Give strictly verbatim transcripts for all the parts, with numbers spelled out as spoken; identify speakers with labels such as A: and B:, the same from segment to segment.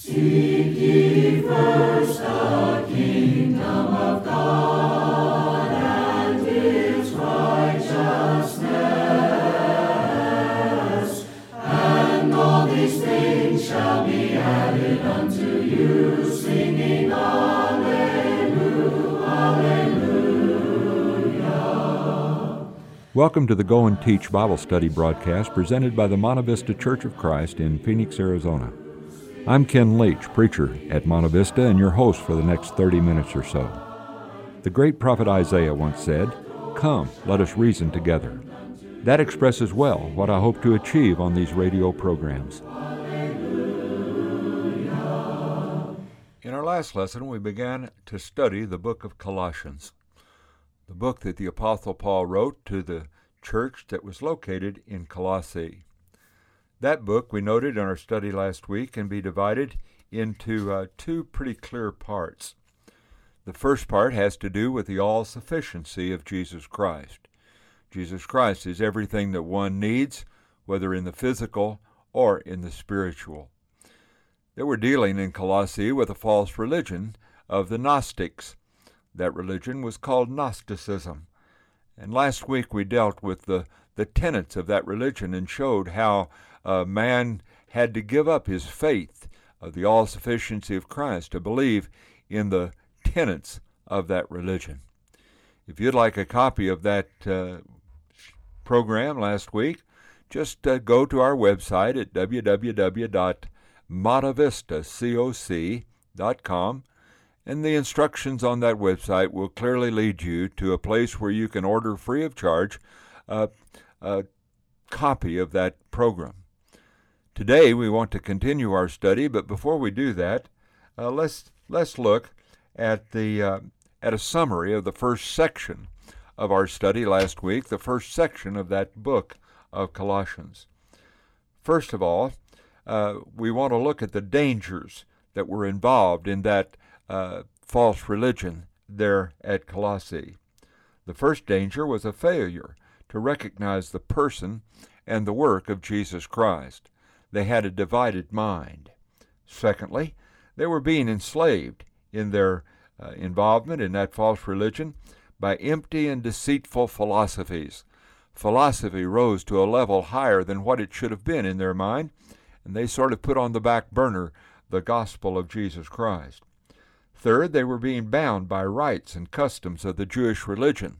A: Seek ye first the kingdom of God and His righteousness, and all these things shall be added unto you, singing Alleluia, Alleluia.
B: Welcome to the Go and Teach Bible Study broadcast presented by the Monte Vista Church of Christ in Phoenix, Arizona. I'm Ken Leach, preacher at Monte Vista, and your host for the next thirty minutes or so. The great prophet Isaiah once said, "Come, let us reason together." That expresses well what I hope to achieve on these radio programs. In our last lesson, we began to study the book of Colossians, the book that the Apostle Paul wrote to the church that was located in Colossae. That book, we noted in our study last week, can be divided into uh, two pretty clear parts. The first part has to do with the all-sufficiency of Jesus Christ. Jesus Christ is everything that one needs, whether in the physical or in the spiritual. They were dealing in Colossae with a false religion of the Gnostics. That religion was called Gnosticism. And last week we dealt with the, the tenets of that religion and showed how Uh, man had to give up his faith of the all-sufficiency of Christ to believe in the tenets of that religion. If you'd like a copy of that uh, program last week, just uh, go to our website at w w w dot monte vista coc dot com, and the instructions on that website will clearly lead you to a place where you can order free of charge uh, a copy of that program. Today we want to continue our study, but before we do that, uh, let's let's look at the uh, at a summary of the first section of our study last week, the first section of that book of Colossians. First of all, uh, we want to look at the dangers that were involved in that uh, false religion there at Colossae. The first danger was a failure to recognize the person and the work of Jesus Christ. They had a divided mind. Secondly, they were being enslaved in their uh, involvement in that false religion by empty and deceitful philosophies. Philosophy rose to a level higher than what it should have been in their mind, and they sort of put on the back burner the gospel of Jesus Christ. Third, they were being bound by rites and customs of the Jewish religion.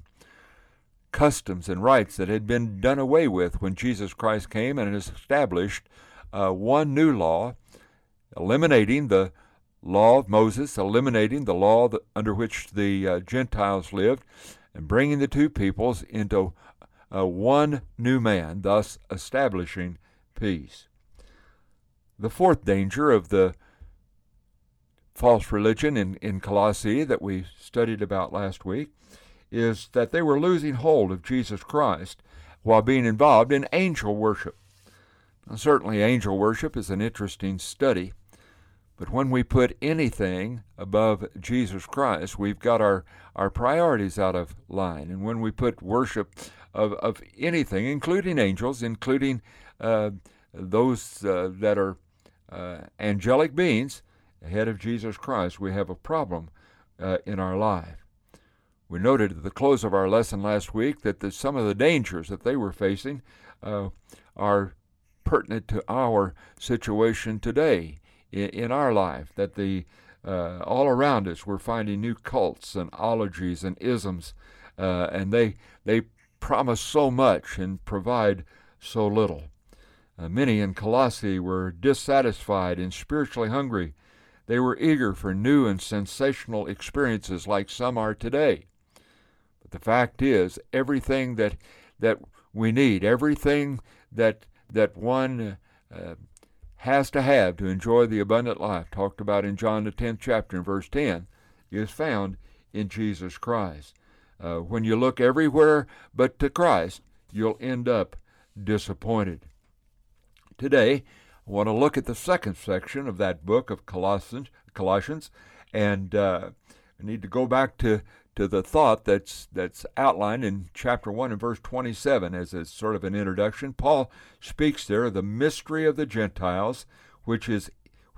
B: Customs and rites that had been done away with when Jesus Christ came and established uh, one new law, eliminating the law of Moses, eliminating the law that, under which the uh, Gentiles lived, and bringing the two peoples into uh, one new man, thus establishing peace. The fourth danger of the false religion in, in Colossae that we studied about last week is that they were losing hold of Jesus Christ while being involved in angel worship. Now, certainly angel worship is an interesting study, but when we put anything above Jesus Christ, we've got our, our priorities out of line. And when we put worship of, of anything, including angels, including uh, those uh, that are uh, angelic beings, ahead of Jesus Christ, we have a problem uh, in our life. We noted at the close of our lesson last week that the, some of the dangers that they were facing uh, are pertinent to our situation today in, in our life, that the uh, all around us we're finding new cults and ologies and isms, uh, and they they promise so much and provide so little. Uh, many in Colossae were dissatisfied and spiritually hungry. They were eager for new and sensational experiences like some are today. But the fact is, everything that that we need, everything that that one uh, has to have to enjoy the abundant life, talked about in John the tenth chapter in verse ten, is found in Jesus Christ. Uh, when you look everywhere but to Christ, you'll end up disappointed. Today, I want to look at the second section of that book of Colossians, Colossians and uh, I need to go back to, to the thought that's that's outlined in chapter one and verse twenty-seven as a sort of an introduction. Paul speaks there of the mystery of the Gentiles, which is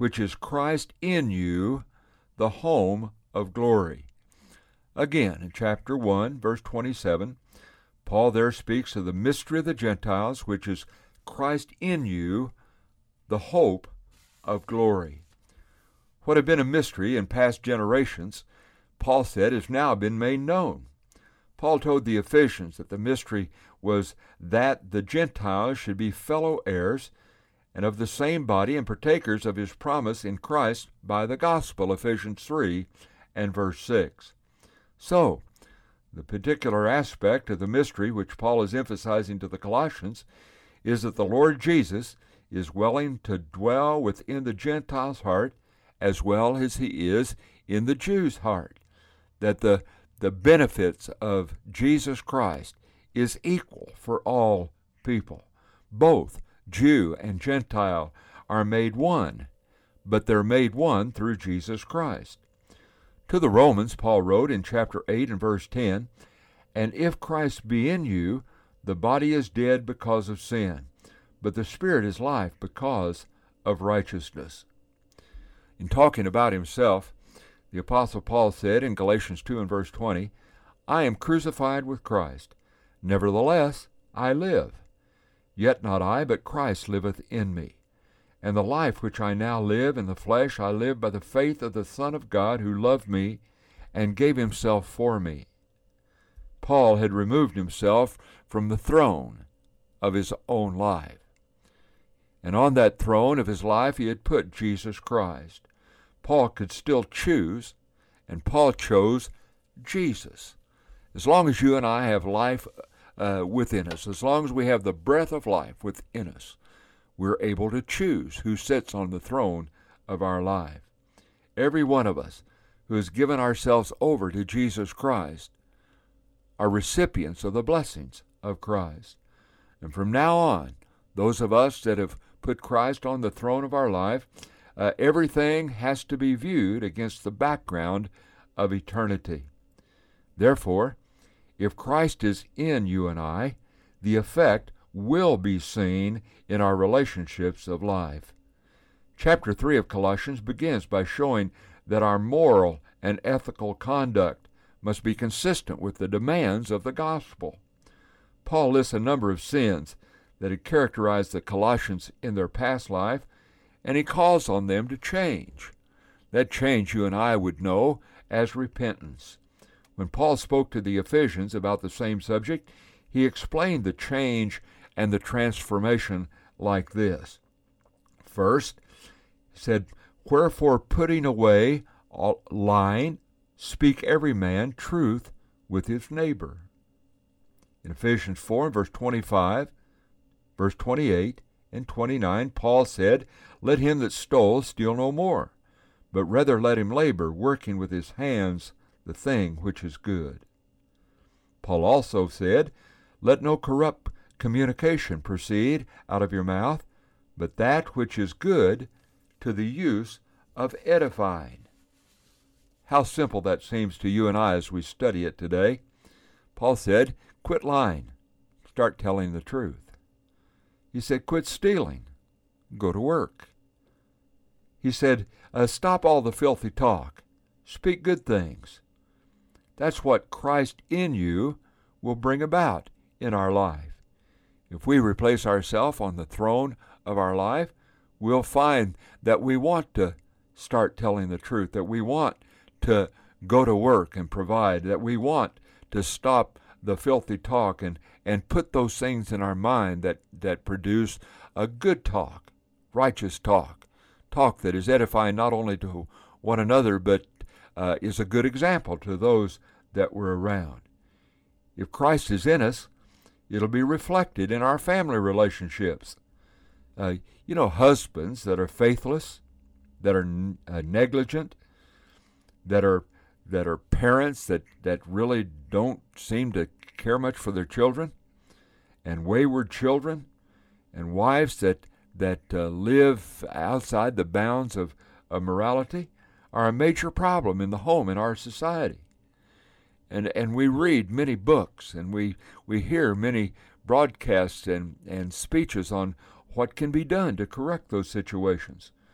B: which is Christ in you, the home of glory. Again, in chapter one, verse twenty-seven, Paul there speaks of the mystery of the Gentiles, which is Christ in you, the hope of glory. What had been a mystery in past generations, Paul said, has now been made known. Paul told the Ephesians that the mystery was that the Gentiles should be fellow heirs and of the same body and partakers of his promise in Christ by the gospel, Ephesians three and verse six. So, the particular aspect of the mystery which Paul is emphasizing to the Colossians is that the Lord Jesus is willing to dwell within the Gentile's heart as well as he is in the Jew's heart, that the, the benefits of Jesus Christ is equal for all people. Both Jew and Gentile are made one, but they're made one through Jesus Christ. To the Romans, Paul wrote in chapter eight and verse ten, "And if Christ be in you, the body is dead because of sin, but the Spirit is life because of righteousness." In talking about himself, the Apostle Paul said in Galatians two and verse twenty, "I am crucified with Christ. Nevertheless I live. Yet not I, but Christ liveth in me. And the life which I now live in the flesh, I live by the faith of the Son of God, who loved me and gave himself for me." Paul had removed himself from the throne of his own life. And on that throne of his life he had put Jesus Christ. Paul could still choose, and Paul chose Jesus. As long as you and I have life uh, within us, as long as we have the breath of life within us, we're able to choose who sits on the throne of our life. Every one of us who has given ourselves over to Jesus Christ are recipients of the blessings of Christ. And from now on, those of us that have put Christ on the throne of our life, uh, everything has to be viewed against the background of eternity. Therefore, if Christ is in you and I, the effect will be seen in our relationships of life. Chapter three of Colossians begins by showing that our moral and ethical conduct must be consistent with the demands of the gospel. Paul lists a number of sins that had characterized the Colossians in their past life, and he calls on them to change. That change you and I would know as repentance. When Paul spoke to the Ephesians about the same subject, he explained the change and the transformation like this. First, he said, "Wherefore putting away all lying, speak every man truth with his neighbor." In Ephesians four, verse twenty-five, verse twenty-eight, and twenty-nine, Paul said, "Let him that stole steal no more, but rather let him labor, working with his hands the thing which is good." Paul also said, "Let no corrupt communication proceed out of your mouth, but that which is good to the use of edifying." How simple that seems to you and I as we study it today. Paul said, quit lying, start telling the truth. He said, quit stealing, go to work. He said, uh, stop all the filthy talk, speak good things. That's what Christ in you will bring about in our life. If we replace ourselves on the throne of our life, we'll find that we want to start telling the truth, that we want to go to work and provide, that we want to stop the filthy talk and, and put those things in our mind that, that produce a good talk, righteous talk, talk that is edifying not only to one another, but uh, is a good example to those that we're around. If Christ is in us, it'll be reflected in our family relationships. Uh, you know, husbands that are faithless, that are n- uh, negligent, that are that are parents that, that really don't seem to care much for their children, and wayward children, and wives that that uh, live outside the bounds of, of morality, are a major problem in the home in our society. And and we read many books, and we, we hear many broadcasts and, and speeches on what can be done to correct those situations.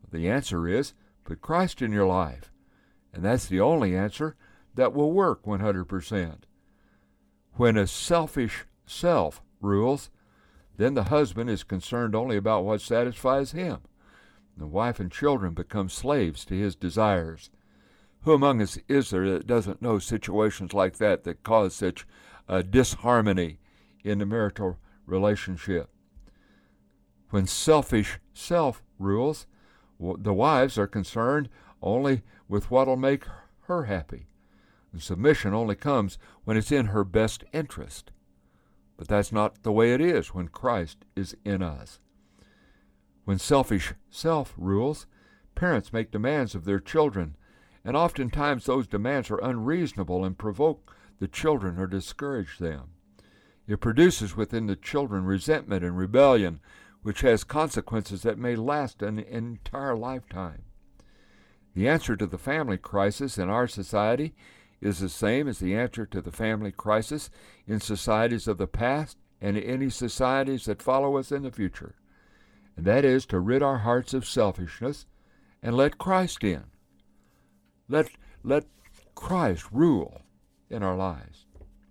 B: The answer is, put Christ in your life. And that's the only answer that will work one hundred percent. When a selfish self rules, then the husband is concerned only about what satisfies him. The wife and children become slaves to his desires. Who among us is there that doesn't know situations like that that cause such uh, disharmony in the marital relationship? When selfish self rules, the wives are concerned only with what will make her happy. And submission only comes when it's in her best interest. But that's not the way it is when Christ is in us. When selfish self rules, parents make demands of their children, and oftentimes those demands are unreasonable and provoke the children or discourage them. It produces within the children resentment and rebellion, which has consequences that may last an entire lifetime. The answer to the family crisis in our society is the same as the answer to the family crisis in societies of the past and any societies that follow us in the future. And that is to rid our hearts of selfishness and let Christ in. Let, let Christ rule in our lives.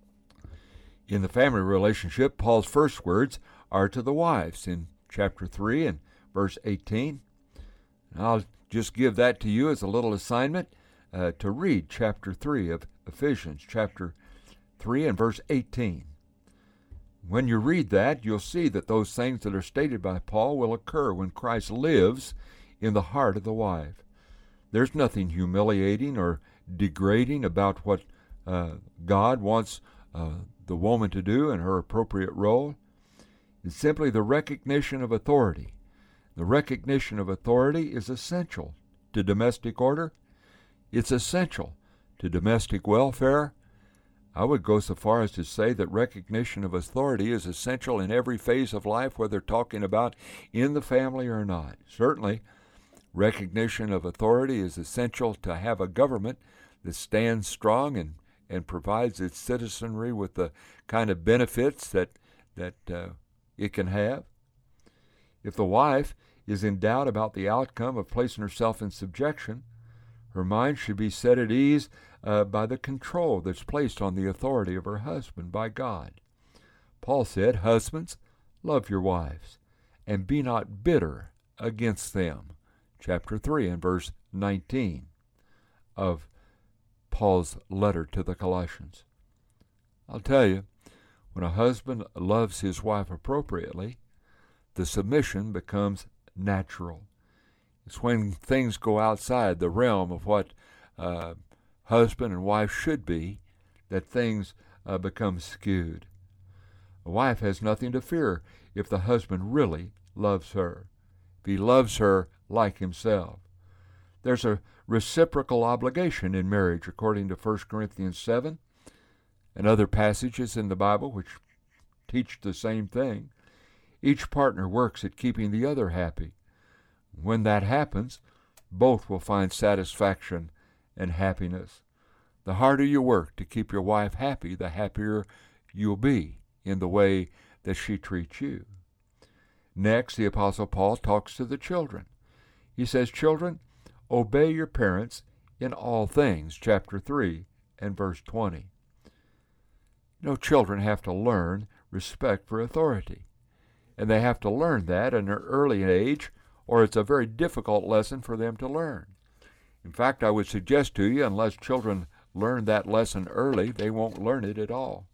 B: In the family relationship, Paul's first words are to the wives in chapter three and verse eighteen. And I'll just give that to you as a little assignment uh, to read chapter three of Ephesians, chapter three and verse eighteen. When you read that, you'll see that those things that are stated by Paul will occur when Christ lives in the heart of the wife. There's nothing humiliating or degrading about what uh, God wants uh, the woman to do in her appropriate role. It's simply the recognition of authority. The recognition of authority is essential to domestic order. It's essential to domestic welfare. I would go so far as to say that recognition of authority is essential in every phase of life, whether talking about in the family or not. Certainly, recognition of authority is essential to have a government that stands strong and, and provides its citizenry with the kind of benefits that, that uh, it can have. If the wife is in doubt about the outcome of placing herself in subjection, her mind should be set at ease uh, by the control that's placed on the authority of her husband by God. Paul said, "Husbands, love your wives, and be not bitter against them." Chapter three and verse nineteen of Paul's letter to the Colossians. I'll tell you, when a husband loves his wife appropriately, the submission becomes natural. It's when things go outside the realm of what uh, husband and wife should be that things uh, become skewed. A wife has nothing to fear if the husband really loves her, if he loves her like himself. There's a reciprocal obligation in marriage according to First Corinthians seven and other passages in the Bible which teach the same thing. Each partner works at keeping the other happy. When that happens, both will find satisfaction and happiness. The harder you work to keep your wife happy, the happier you'll be in the way that she treats you. Next, the Apostle Paul talks to the children. He says, "Children, obey your parents in all things," chapter three and verse twenty. You know, children have to learn respect for authority, and they have to learn that at an early age, or it's a very difficult lesson for them to learn. In fact, I would suggest to you, unless children learn that lesson early, they won't learn it at all.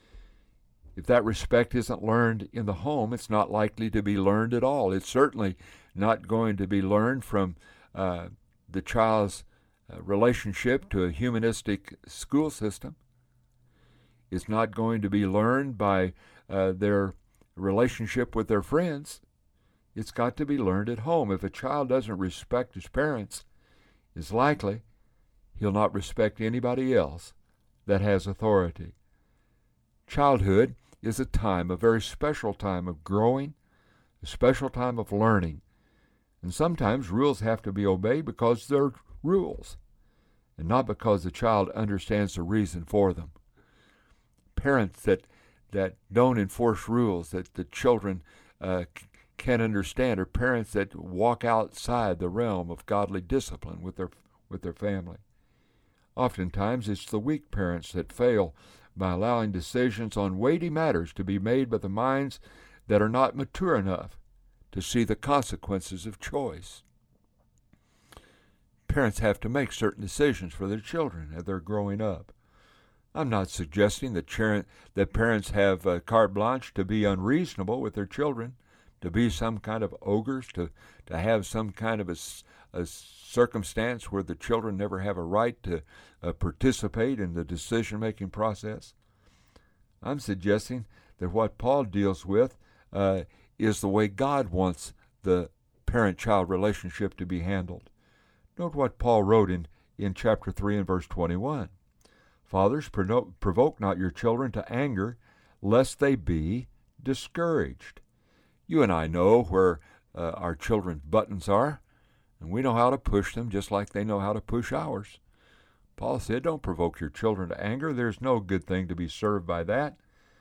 B: If that respect isn't learned in the home, it's not likely to be learned at all. It's certainly not going to be learned from uh, the child's uh, relationship to a humanistic school system. It's not going to be learned by uh, their relationship with their friends. It's got to be learned at home. If a child doesn't respect his parents, it's likely he'll not respect anybody else that has authority. Childhood is a time, a very special time of growing, a special time of learning. And sometimes rules have to be obeyed because they're rules, and not because the child understands the reason for them. Parents that that don't enforce rules, that the children uh, can't understand are parents that walk outside the realm of godly discipline with their with their family. Oftentimes it's the weak parents that fail by allowing decisions on weighty matters to be made by the minds that are not mature enough to see the consequences of choice. Parents have to make certain decisions for their children as they're growing up. I'm not suggesting that, char- that parents have uh, carte blanche to be unreasonable with their children, to be some kind of ogres, to, to have some kind of a, a circumstance where the children never have a right to uh, participate in the decision-making process. I'm suggesting that what Paul deals with uh, is the way God wants the parent-child relationship to be handled. Note what Paul wrote in, in chapter three and verse twenty-one. Fathers, provoke not your children to anger, lest they be discouraged. You and I know where uh, our children's buttons are, and we know how to push them just like they know how to push ours. Paul said, don't provoke your children to anger. There's no good thing to be served by that.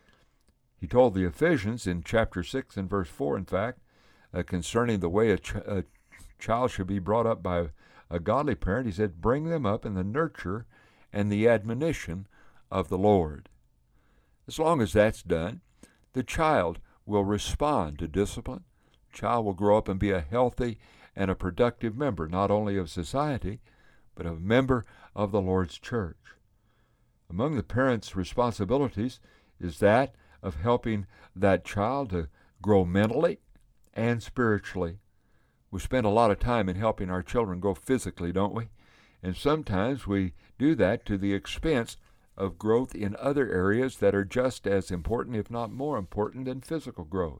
B: He told the Ephesians in chapter six and verse four, in fact, uh, concerning the way a, ch- a child should be brought up by a godly parent, he said, bring them up in the nurture and the admonition of the Lord. As long as that's done, the child will respond to discipline. The child will grow up and be a healthy and a productive member, not only of society, but a member of the Lord's church. Among the parents' responsibilities is that of helping that child to grow mentally and spiritually. We spend a lot of time in helping our children grow physically, don't we? And sometimes we do that to the expense of growth in other areas that are just as important, if not more important, than physical growth.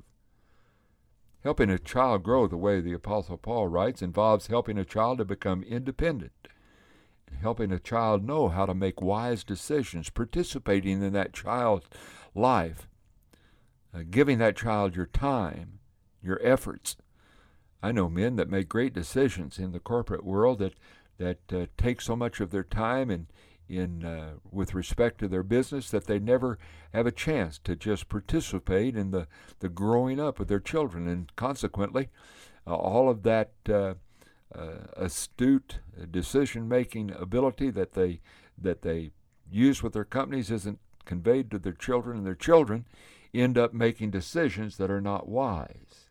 B: Helping a child grow, the way the Apostle Paul writes, involves helping a child to become independent, and helping a child know how to make wise decisions, participating in that child's life, uh, giving that child your time, your efforts. I know men that make great decisions in the corporate world that that uh, take so much of their time in in uh, with respect to their business that they never have a chance to just participate in the, the growing up of their children, and consequently, uh, all of that uh, uh, astute decision-making ability that they that they use with their companies isn't conveyed to their children, and their children end up making decisions that are not wise.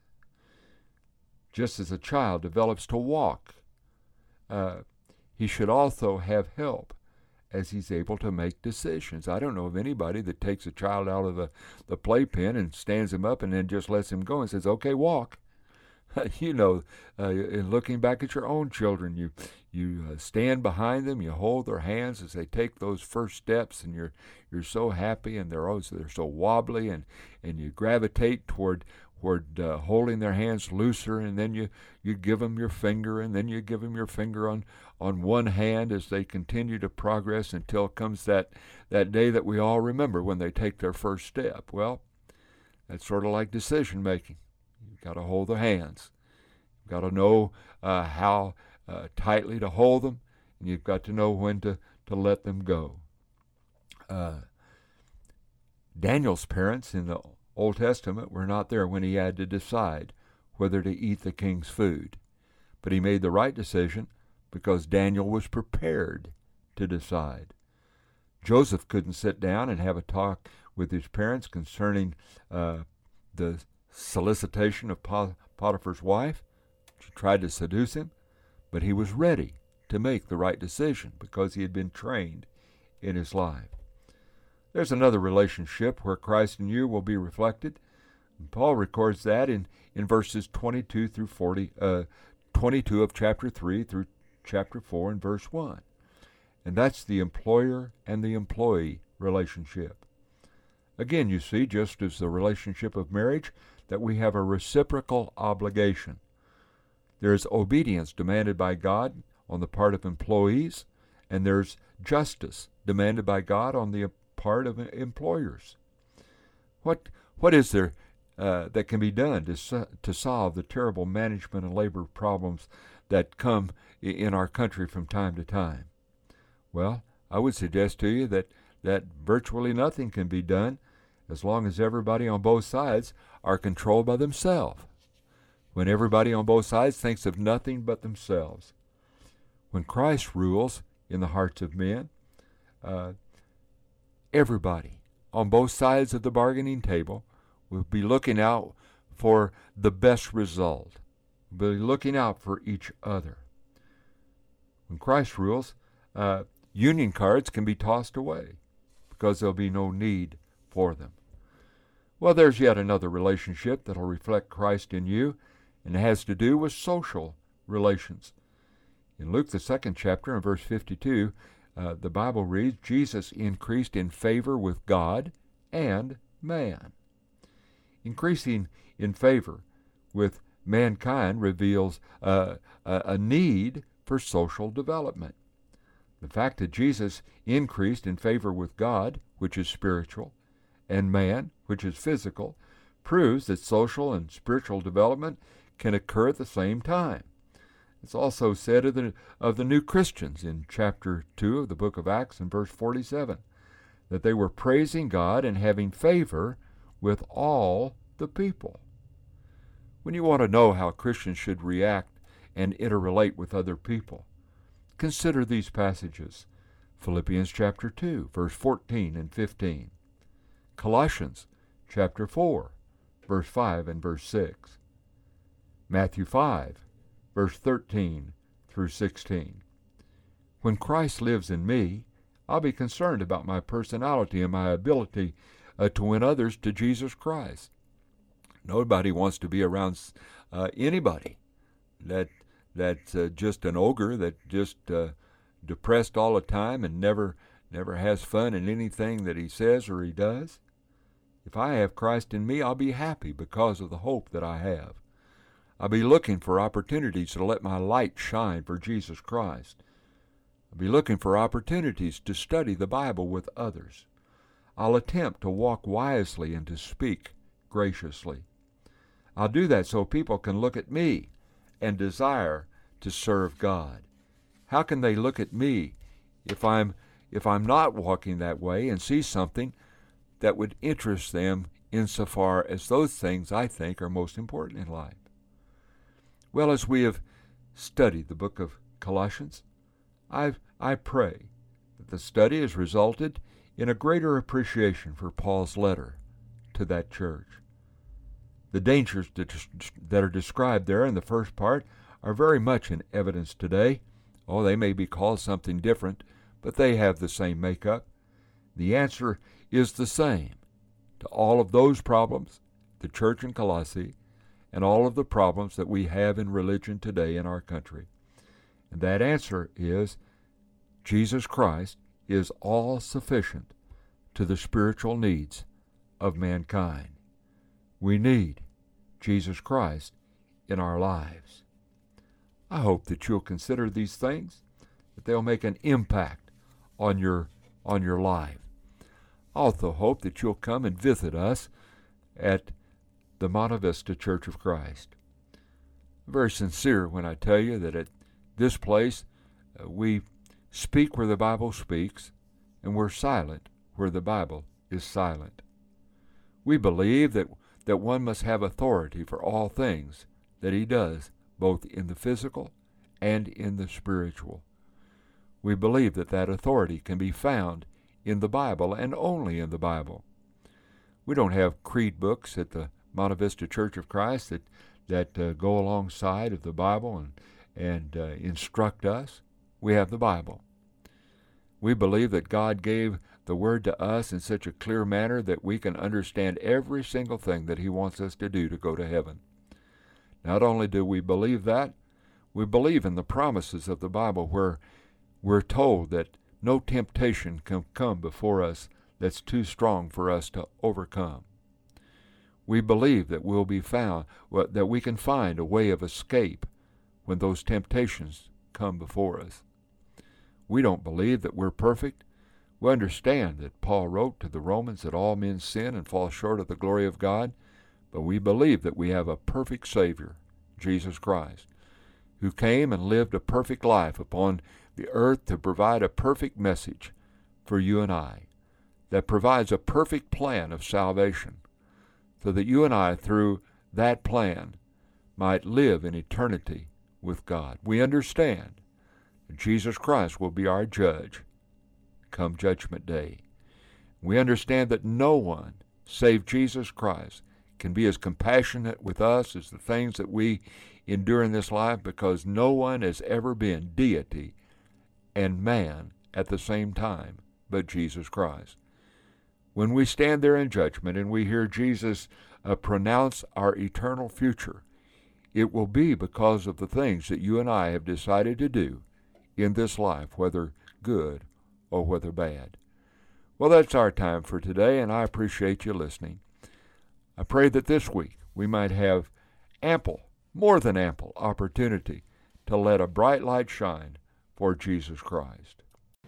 B: Just as a child develops to walk, uh, he should also have help as he's able to make decisions. I don't know of anybody that takes a child out of the, the playpen and stands him up and then just lets him go and says, okay, walk. You know, uh, in looking back at your own children, you you uh, stand behind them, you hold their hands as they take those first steps, and you're you're so happy, and they're always, they're so wobbly, and, and you gravitate toward toward uh, holding their hands looser, and then you, you give them your finger, and then you give them your finger on, on one hand as they continue to progress until comes that, that day that we all remember when they take their first step. Well, that's sort of like decision making. You've got to hold their hands. You've got to know uh, how uh, tightly to hold them, and you've got to know when to, to let them go. Uh, Daniel's parents in the Old Testament were not there when he had to decide whether to eat the king's food. But he made the right decision because Daniel was prepared to decide. Joseph couldn't sit down and have a talk with his parents concerning uh, the solicitation of Potiphar's wife. She tried to seduce him, but he was ready to make the right decision because he had been trained in his life. There's another relationship where Christ in you will be reflected. And Paul records that in, in verses twenty-two through forty, uh, twenty-two of chapter three through chapter four and verse one. And that's the employer and the employee relationship. Again, you see, just as the relationship of marriage, that we have a reciprocal obligation. There's obedience demanded by God on the part of employees, and there's justice demanded by God on the part of employers. What what is there uh, that can be done to to solve the terrible management and labor problems that come in our country from time to time? Well, I would suggest to you that that virtually nothing can be done as long as everybody on both sides are controlled by themselves. when everybody on both sides thinks of nothing but themselves. When Christ rules in the hearts of men, uh, everybody on both sides of the bargaining table will be looking out for the best result, will be looking out for each other. When Christ rules, uh, union cards can be tossed away because there'll be no need for them. Well, there's yet another relationship that'll reflect Christ in you, and it has to do with social relations. In Luke, the second chapter, in verse fifty-two, uh, the Bible reads, Jesus increased in favor with God and man. Increasing in favor with mankind reveals uh, a, a need for social development. The fact that Jesus increased in favor with God, which is spiritual, and man, which is physical, proves that social and spiritual development can occur at the same time. It's also said of the, of the new Christians in chapter two of the book of Acts in verse forty-seven, that they were praising God and having favor with all the people. When you want to know how Christians should react and interrelate with other people, consider these passages. Philippians chapter two, verse fourteen and fifteen. Colossians chapter four, verse five and verse six. Matthew five, verse thirteen through sixteen. When Christ lives in me, I'll be concerned about my personality and my ability uh, to win others to Jesus Christ. Nobody wants to be around uh, anybody that that's uh, just an ogre, that just uh, depressed all the time and never never has fun in anything that he says or he does. If I have Christ in me, I'll be happy because of the hope that I have. I'll be looking for opportunities to let my light shine for Jesus Christ. I'll be looking for opportunities to study the Bible with others. I'll attempt to walk wisely and to speak graciously. I'll do that so people can look at me and desire to serve God. How can they look at me if I'm if I'm not walking that way and see something that would interest them insofar as those things I think are most important in life? Well, as we have studied the book of Colossians, I've, I pray that the study has resulted in a greater appreciation for Paul's letter to that church. The dangers that are described there in the first part are very much in evidence today. Oh, they may be called something different, but they have the same makeup. The answer is the same to all of those problems, the church in Colossae, and all of the problems that we have in religion today in our country. And that answer is Jesus Christ is all sufficient to the spiritual needs of mankind. We need Jesus Christ in our lives. I hope that you'll consider these things, that they'll make an impact on your on your life. I also hope that you'll come and visit us at the Monte Vista Church of Christ. I'm very sincere when I tell you that at this place uh, we speak where the Bible speaks, and we're silent where the Bible is silent. We believe that that one must have authority for all things that he does, both in the physical and in the spiritual. We believe that that authority can be found in the Bible and only in the Bible. We don't have creed books at the Monte Vista Church of Christ that, that uh, go alongside of the Bible and, and uh, instruct us. We have the Bible. We believe that God gave the Word to us in such a clear manner that we can understand every single thing that He wants us to do to go to heaven. Not only do we believe that, we believe in the promises of the Bible where we're told that no temptation can come before us that's too strong for us to overcome. We believe that we'll be found, that we can find a way of escape when those temptations come before us. We don't believe that we're perfect. We understand that Paul wrote to the Romans that all men sin and fall short of the glory of God, but we believe that we have a perfect Savior, Jesus Christ, who came and lived a perfect life upon the earth to provide a perfect message for you and I, that provides a perfect plan of salvation, so that you and I, through that plan, might live in eternity with God. We understand that Jesus Christ will be our judge come Judgment Day. We understand that no one save Jesus Christ can be as compassionate with us as the things that we endure in this life, because no one has ever been deity and man at the same time but Jesus Christ. When we stand there in judgment and we hear Jesus uh, pronounce our eternal future, it will be because of the things that you and I have decided to do in this life, whether good or whether bad. Well, that's our time for today, and I appreciate you listening. I pray that this week we might have ample, more than ample, opportunity to let a bright light shine for Jesus Christ.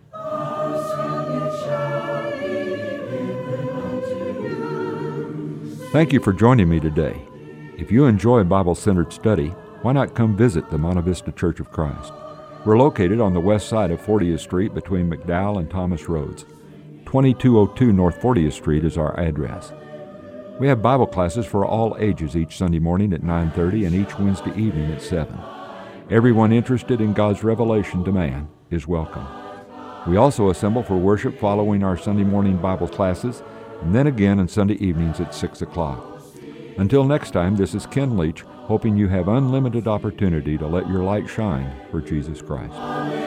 B: Thank you for joining me today. If you enjoy Bible-centered study, why not come visit the Monte Vista Church of Christ? We're located on the west side of fortieth Street between McDowell and Thomas Roads. twenty-two oh two North fortieth Street is our address. We have Bible classes for all ages each Sunday morning at nine thirty and each Wednesday evening at seven. Everyone interested in God's revelation to man is welcome. We also assemble for worship following our Sunday morning Bible classes, and then again on Sunday evenings at six o'clock. Until next time, this is Ken Leach, hoping you have unlimited opportunity to let your light shine for Jesus Christ.